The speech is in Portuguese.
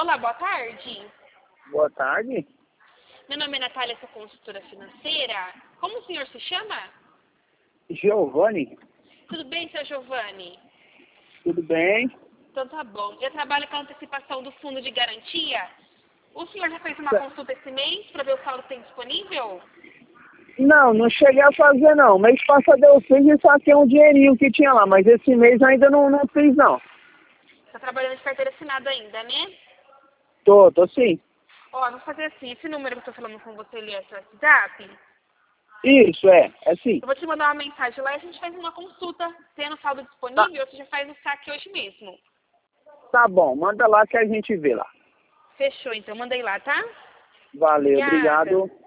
Olá, boa tarde. Boa tarde. Meu nome é Natália, sou consultora financeira. Como o senhor se chama? Giovanni, Tudo bem, seu Giovanni? tudo bem? Então tá bom. Eu trabalho com a antecipação do fundo de garantia. O senhor já fez uma consulta esse mês para ver o saldo que tem disponível? Não, não cheguei a fazer não. Mês passado eu fiz e saquei um dinheirinho que tinha lá, mas esse mês ainda não fiz não. Tá trabalhando de carteira assinada ainda, né? Tô sim. Ó, vou fazer assim, esse número que eu tô falando com você, ele é seu WhatsApp? Isso, é sim. Eu vou te mandar uma mensagem lá e a gente faz uma consulta. Tendo saldo disponível, você já faz o saque hoje mesmo. Tá bom, manda lá que a gente vê lá. Fechou, então. Mandei lá, tá? Valeu, Obrigada. obrigado.